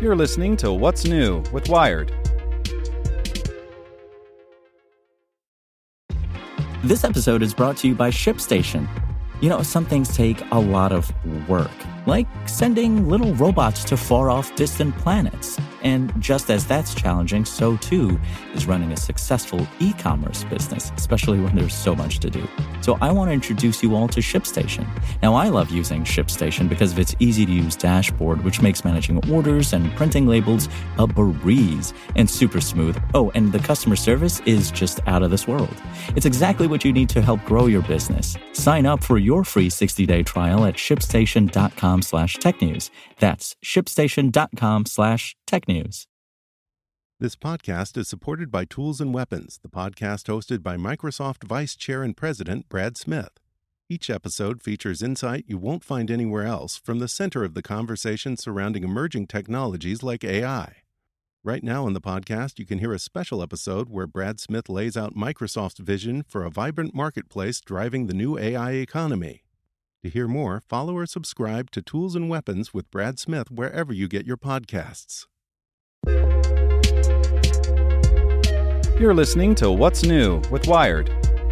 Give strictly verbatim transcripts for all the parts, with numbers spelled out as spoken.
You're listening to What's New with Wired. This episode is brought to you by ShipStation. You know, some things take a lot of work, like sending little robots to far-off distant planets. And just as that's challenging, so too is running a successful e-commerce business, especially when there's so much to do. So I want to introduce you all to ShipStation. Now, I love using ShipStation because of its easy-to-use dashboard, which makes managing orders and printing labels a breeze and super smooth. Oh, and the customer service is just out of this world. It's exactly what you need to help grow your business. Sign up for your free sixty-day trial at shipstation.com slash technews. That's shipstation.com slash technews. This podcast is supported by Tools and Weapons, the podcast hosted by Microsoft Vice Chair and President Brad Smith. Each episode features insight you won't find anywhere else from the center of the conversation surrounding emerging technologies like A I. Right now in the podcast, you can hear a special episode where Brad Smith lays out Microsoft's vision for a vibrant marketplace driving the new A I economy. To hear more, follow or subscribe to Tools and Weapons with Brad Smith wherever you get your podcasts. You're listening to What's New with Wired.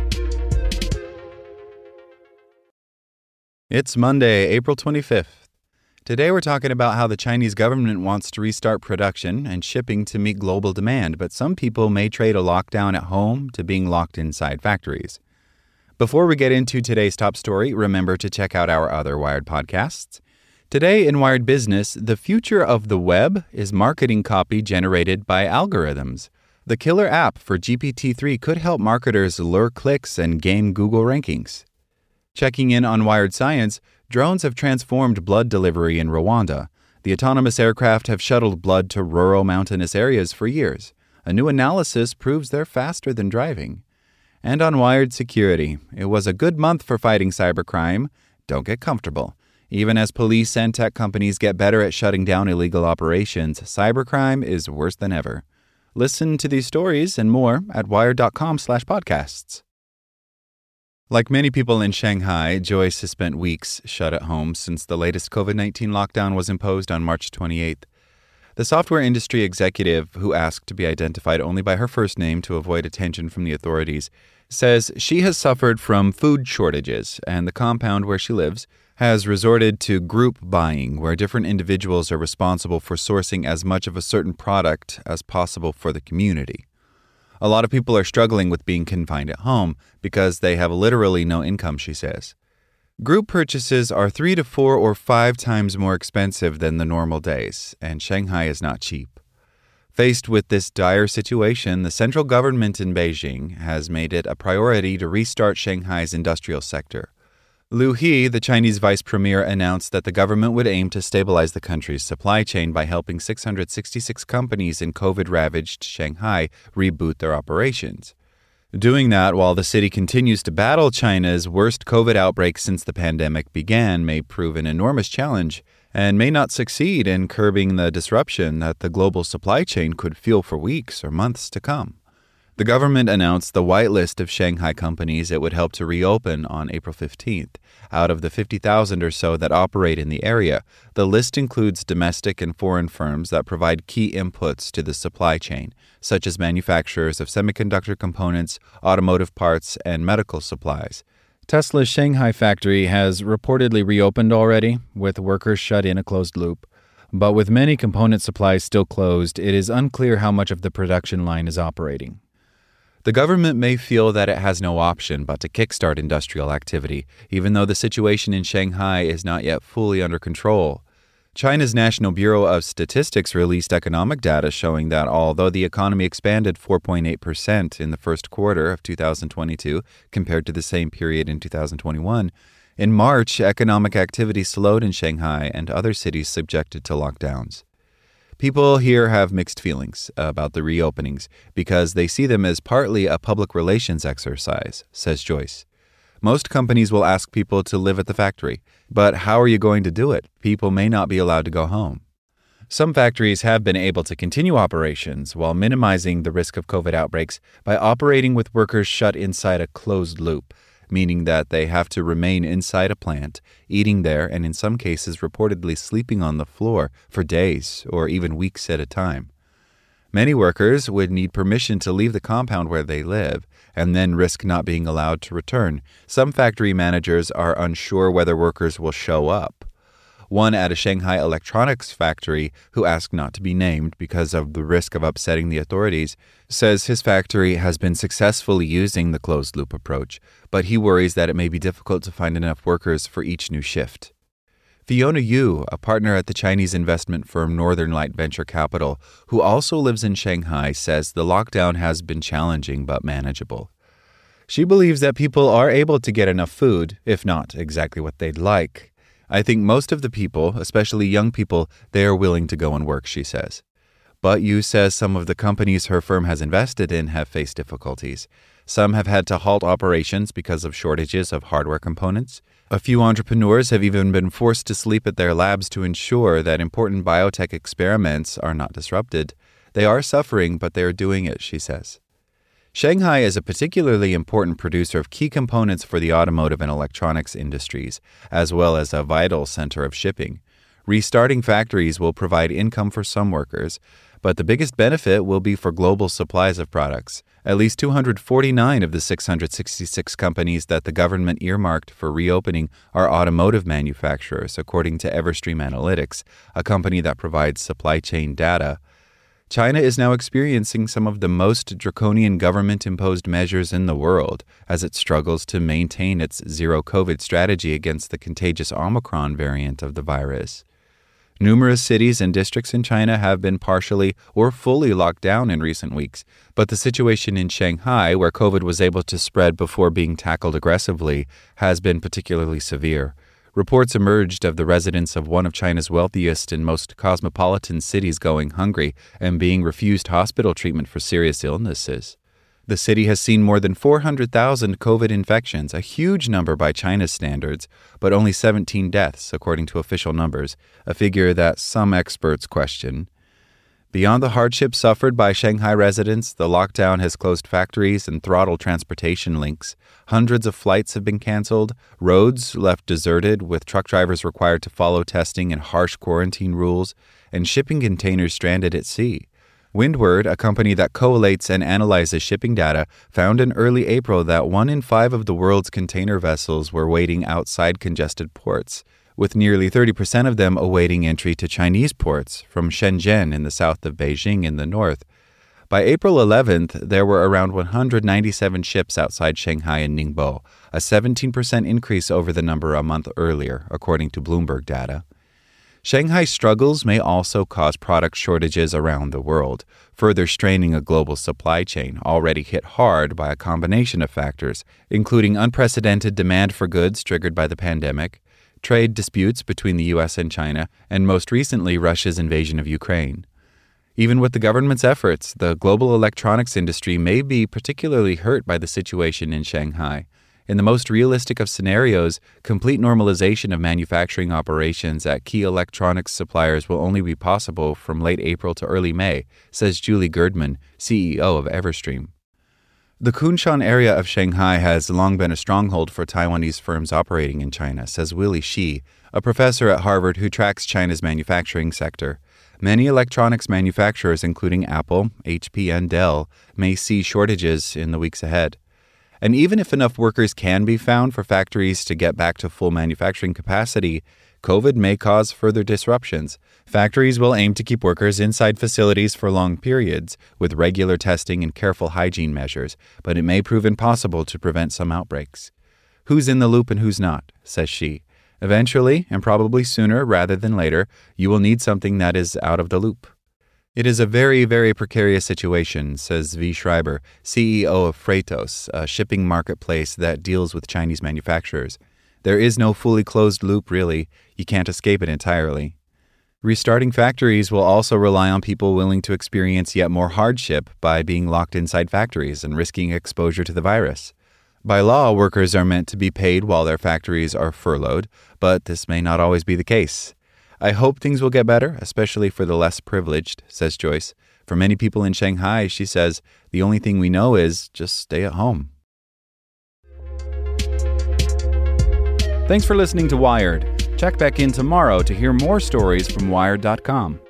It's Monday, April twenty-fifth. Today we're talking about how the Chinese government wants to restart production and shipping to meet global demand, but some people may trade a lockdown at home to being locked inside factories. Before we get into today's top story, remember to check out our other Wired podcasts. Today in Wired Business, the future of the web is marketing copy generated by algorithms. The killer app for G P T three could help marketers lure clicks and game Google rankings. Checking in on Wired Science, drones have transformed blood delivery in Rwanda. The autonomous aircraft have shuttled blood to rural mountainous areas for years. A new analysis proves they're faster than driving. And on Wired Security, it was a good month for fighting cybercrime. Don't get comfortable. Even as police and tech companies get better at shutting down illegal operations, cybercrime is worse than ever. Listen to these stories and more at wired.com slash podcasts. Like many people in Shanghai, Joyce has spent weeks shut at home since the latest covid nineteen lockdown was imposed on March twenty-eighth. The software industry executive, who asked to be identified only by her first name to avoid attention from the authorities, says she has suffered from food shortages, and the compound where she lives has resorted to group buying, where different individuals are responsible for sourcing as much of a certain product as possible for the community. A lot of people are struggling with being confined at home because they have literally no income, she says. Group purchases are three to four or five times more expensive than the normal days, and Shanghai is not cheap. Faced with this dire situation, the central government in Beijing has made it a priority to restart Shanghai's industrial sector. Liu He, the Chinese vice premier, announced that the government would aim to stabilize the country's supply chain by helping six hundred sixty-six companies in COVID-ravaged Shanghai reboot their operations. Doing that while the city continues to battle China's worst COVID outbreak since the pandemic began may prove an enormous challenge and may not succeed in curbing the disruption that the global supply chain could feel for weeks or months to come. The government announced the whitelist of Shanghai companies it would help to reopen on April fifteenth. Out of the fifty thousand or so that operate in the area, the list includes domestic and foreign firms that provide key inputs to the supply chain, such as manufacturers of semiconductor components, automotive parts, and medical supplies. Tesla's Shanghai factory has reportedly reopened already, with workers shut in a closed loop. But with many component supplies still closed, it is unclear how much of the production line is operating. The government may feel that it has no option but to kickstart industrial activity, even though the situation in Shanghai is not yet fully under control. China's National Bureau of Statistics released economic data showing that although the economy expanded four point eight percent in the first quarter of two thousand twenty-two compared to the same period in two thousand twenty-one, in March, economic activity slowed in Shanghai and other cities subjected to lockdowns. People here have mixed feelings about the reopenings because they see them as partly a public relations exercise, says Joyce. Most companies will ask people to live at the factory, but how are you going to do it? People may not be allowed to go home. Some factories have been able to continue operations while minimizing the risk of COVID outbreaks by operating with workers shut inside a closed loop. meaning that they have to remain inside a plant, eating there, and in some cases reportedly sleeping on the floor for days or even weeks at a time. Many workers would need permission to leave the compound where they live and then risk not being allowed to return. Some factory managers are unsure whether workers will show up. One at a Shanghai electronics factory, who asked not to be named because of the risk of upsetting the authorities, says his factory has been successfully using the closed-loop approach, but he worries that it may be difficult to find enough workers for each new shift. Fiona Yu, a partner at the Chinese investment firm Northern Light Venture Capital, who also lives in Shanghai, says the lockdown has been challenging but manageable. She believes that people are able to get enough food, if not exactly what they'd like. I think most of the people, especially young people, they are willing to go and work, she says. But Yu says some of the companies her firm has invested in have faced difficulties. Some have had to halt operations because of shortages of hardware components. A few entrepreneurs have even been forced to sleep at their labs to ensure that important biotech experiments are not disrupted. They are suffering, but they are doing it, she says. Shanghai is a particularly important producer of key components for the automotive and electronics industries, as well as a vital center of shipping. Restarting factories will provide income for some workers, but the biggest benefit will be for global supplies of products. At least two hundred forty-nine of the six hundred sixty-six companies that the government earmarked for reopening are automotive manufacturers, according to Everstream Analytics, a company that provides supply chain data. China is now experiencing some of the most draconian government-imposed measures in the world as it struggles to maintain its zero-COVID strategy against the contagious Omicron variant of the virus. Numerous cities and districts in China have been partially or fully locked down in recent weeks, but the situation in Shanghai, where COVID was able to spread before being tackled aggressively, has been particularly severe. Reports emerged of the residents of one of China's wealthiest and most cosmopolitan cities going hungry and being refused hospital treatment for serious illnesses. The city has seen more than four hundred thousand COVID infections, a huge number by China's standards, but only seventeen deaths, according to official numbers, a figure that some experts question. Beyond the hardship suffered by Shanghai residents, the lockdown has closed factories and throttled transportation links. Hundreds of flights have been canceled, roads left deserted with truck drivers required to follow testing and harsh quarantine rules, and shipping containers stranded at sea. Windward, a company that collates and analyzes shipping data, found in early April that one in five of the world's container vessels were waiting outside congested ports, with nearly thirty percent of them awaiting entry to Chinese ports, from Shenzhen in the south of Beijing in the north. By April eleventh, there were around one hundred ninety-seven ships outside Shanghai and Ningbo, a seventeen percent increase over the number a month earlier, according to Bloomberg data. Shanghai's struggles may also cause product shortages around the world, further straining a global supply chain already hit hard by a combination of factors, including unprecedented demand for goods triggered by the pandemic, trade disputes between the U S and China, and most recently Russia's invasion of Ukraine. Even with the government's efforts, the global electronics industry may be particularly hurt by the situation in Shanghai. In the most realistic of scenarios, complete normalization of manufacturing operations at key electronics suppliers will only be possible from late April to early May, says Julie Girdman, C E O of Everstream. The Kunshan area of Shanghai has long been a stronghold for Taiwanese firms operating in China, says Willie Shi, a professor at Harvard who tracks China's manufacturing sector. Many electronics manufacturers, including Apple, H P, and Dell, may see shortages in the weeks ahead. And even if enough workers can be found for factories to get back to full manufacturing capacity, COVID may cause further disruptions. Factories will aim to keep workers inside facilities for long periods, with regular testing and careful hygiene measures, but it may prove impossible to prevent some outbreaks. Who's in the loop and who's not, says she. Eventually, and probably sooner rather than later, you will need something that is out of the loop. It is a very, very precarious situation, says Zvi Schreiber, C E O of Freightos, a shipping marketplace that deals with Chinese manufacturers. There is no fully closed loop, really. You can't escape it entirely. Restarting factories will also rely on people willing to experience yet more hardship by being locked inside factories and risking exposure to the virus. By law, workers are meant to be paid while their factories are furloughed, but this may not always be the case. I hope things will get better, especially for the less privileged, says Joyce. For many people in Shanghai, she says, the only thing we know is just stay at home. Thanks for listening to Wired. Check back in tomorrow to hear more stories from Wired dot com.